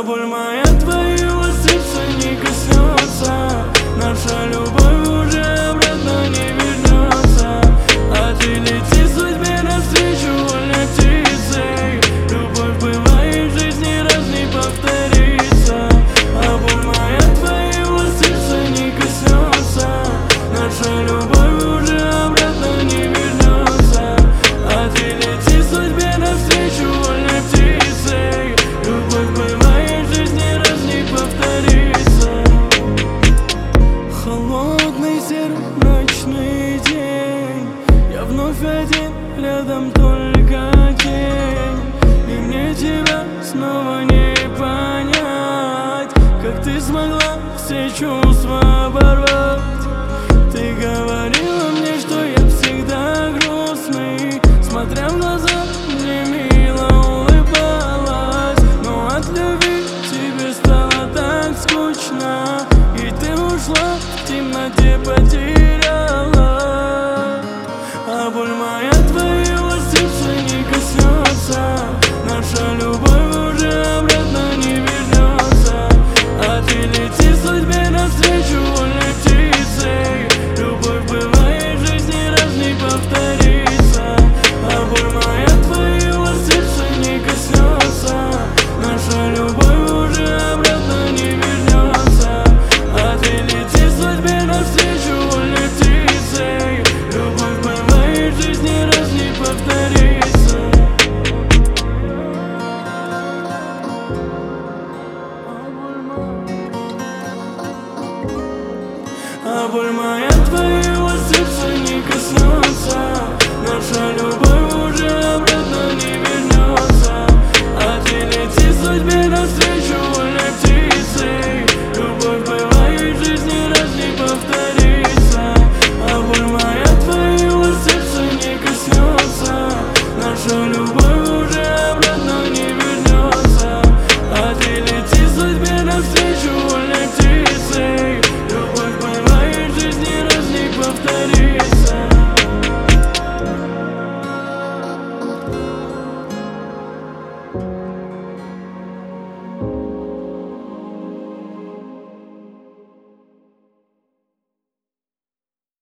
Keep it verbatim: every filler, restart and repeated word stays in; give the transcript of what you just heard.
А боль моя твоего сердца не коснется. Наша любовь уже обратно не вернется. А ты лети судьбе навстречу вольной птицей. Любовь бывает в жизни раз не повторится. А боль моя твоего сердца не коснется. Наша любовь уже обратно не вернется. А ты лети судьбе навстречу вольной птицей. Любовь бывает в жизни раз не повторится. Холодный серый ночный день, я вновь один, рядом только тень. И мне тебя снова не понять, как ты смогла все чувства порвать.